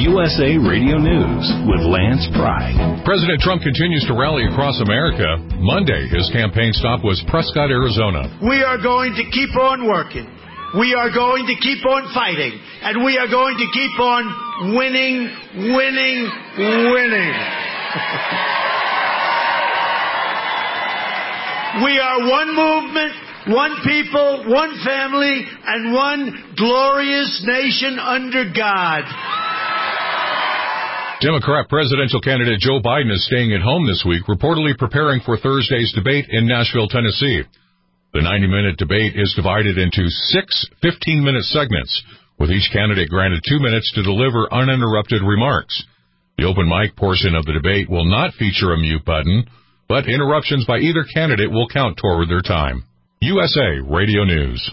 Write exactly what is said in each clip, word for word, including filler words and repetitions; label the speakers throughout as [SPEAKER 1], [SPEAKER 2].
[SPEAKER 1] U S A Radio News with Lance Pry.
[SPEAKER 2] President Trump continues to rally across America. Monday, his campaign stop was Prescott, Arizona.
[SPEAKER 3] We are going to keep on working. We are going to keep on fighting. And we are going to keep on winning, winning, winning. We are one movement, one people, one family, and one glorious nation under God.
[SPEAKER 2] Democrat presidential candidate Joe Biden is staying at home this week, reportedly preparing for Thursday's debate in Nashville, Tennessee. The ninety-minute debate is divided into six fifteen-minute segments, with each candidate granted two minutes to deliver uninterrupted remarks. The open mic portion of the debate will not feature a mute button, but interruptions by either candidate will count toward their time. U S A Radio News.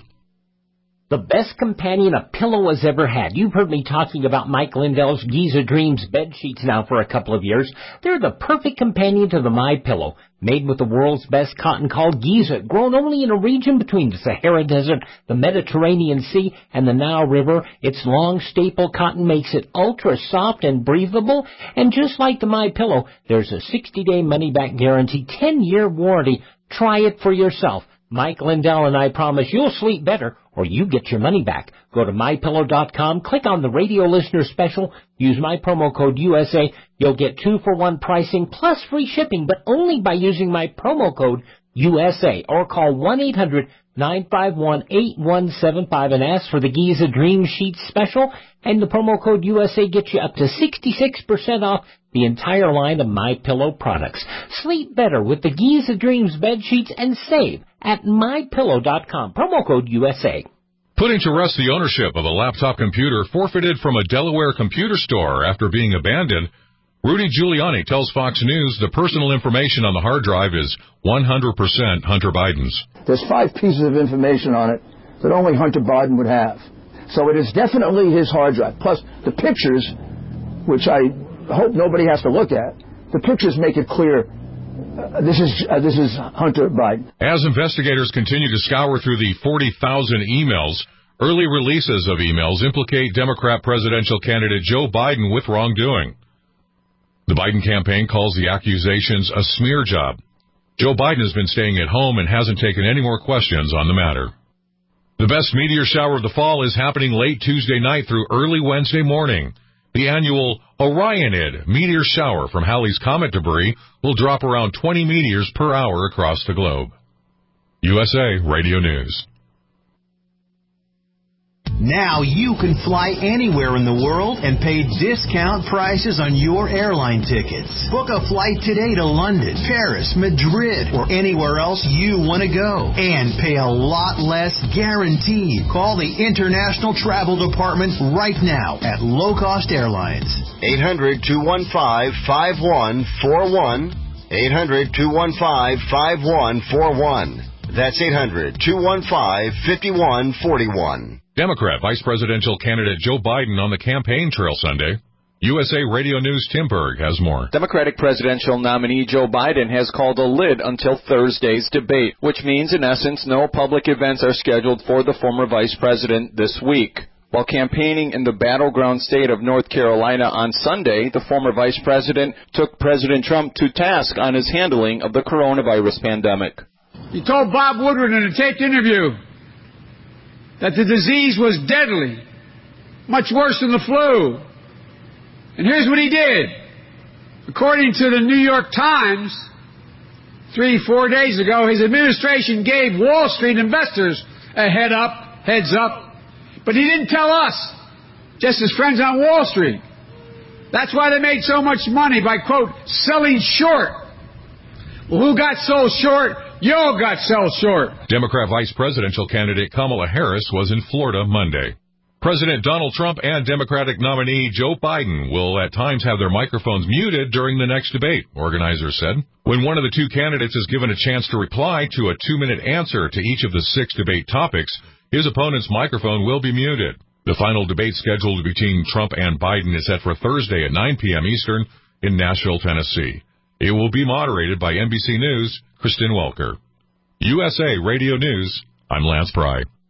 [SPEAKER 4] The best companion a pillow has ever had. You've heard me talking about Mike Lindell's Giza Dreams bed sheets now for a couple of years. They're the perfect companion to the MyPillow. Made with the world's best cotton called Giza, grown only in a region between the Sahara Desert, the Mediterranean Sea, and the Nile River. Its long staple cotton makes it ultra soft and breathable. And just like the MyPillow, there's a sixty-day money-back guarantee, ten-year warranty. Try it for yourself. Mike Lindell and I promise you'll sleep better or you get your money back. Go to my pillow dot com, click on the radio listener special, use my promo code U S A. You'll get two for one pricing plus free shipping, but only by using my promo code U S A, or call one eight hundred nine five one eight one seven five and ask for the Giza Dream Sheet special, and the promo code U S A gets you up to sixty-six percent off the entire line of MyPillow products. Sleep better with the Giza Dreams bed sheets and save at my pillow dot com. Promo code U S A.
[SPEAKER 2] Putting to rest the ownership of a laptop computer forfeited from a Delaware computer store after being abandoned, Rudy Giuliani tells Fox News the personal information on the hard drive is one hundred percent Hunter Biden's.
[SPEAKER 5] There's five pieces of information on it that only Hunter Biden would have. So it is definitely his hard drive. Plus, the pictures, which I hope nobody has to look at, the pictures make it clear uh, this is uh, this is Hunter Biden.
[SPEAKER 2] As investigators continue to scour through the forty thousand emails, early releases of emails implicate Democrat presidential candidate Joe Biden with wrongdoing. The Biden campaign calls the accusations a smear job. Joe Biden has been staying at home and hasn't taken any more questions on the matter. The best meteor shower of the fall is happening late Tuesday night through early Wednesday morning. The annual Orionid meteor shower from Halley's Comet debris will drop around twenty meteors per hour across the globe. U S A Radio News.
[SPEAKER 6] Now you can fly anywhere in the world and pay discount prices on your airline tickets. Book a flight today to London, Paris, Madrid, or anywhere else you want to go. And pay a lot less guaranteed. Call the International Travel Department right now at Low Cost Airlines.
[SPEAKER 7] eight hundred two one five five one four one. eight hundred two one five five one four one. That's eight hundred two one five five one four one.
[SPEAKER 2] Democrat Vice Presidential candidate Joe Biden on the campaign trail Sunday. U S A Radio News' Tim Berg has more.
[SPEAKER 8] Democratic presidential nominee Joe Biden has called a lid until Thursday's debate, which means, in essence, no public events are scheduled for the former vice president this week. While campaigning in the battleground state of North Carolina on Sunday, the former vice president took President Trump to task on his handling of the coronavirus pandemic.
[SPEAKER 9] He told Bob Woodward in a taped interview that the disease was deadly, much worse than the flu. And here's what he did. According to the New York Times, three, four days ago, his administration gave Wall Street investors a head up, heads up. But he didn't tell us, just his friends on Wall Street. That's why they made so much money by, quote, selling short. Well, who got sold short? You all got sold short.
[SPEAKER 2] Democrat Vice Presidential candidate Kamala Harris was in Florida Monday. President Donald Trump and Democratic nominee Joe Biden will at times have their microphones muted during the next debate, organizers said. When one of the two candidates is given a chance to reply to a two-minute answer to each of the six debate topics, his opponent's microphone will be muted. The final debate scheduled between Trump and Biden is set for Thursday at nine p.m. Eastern in Nashville, Tennessee. It will be moderated by N B C News' Kristen Welker. U S A Radio News, I'm Lance Pry.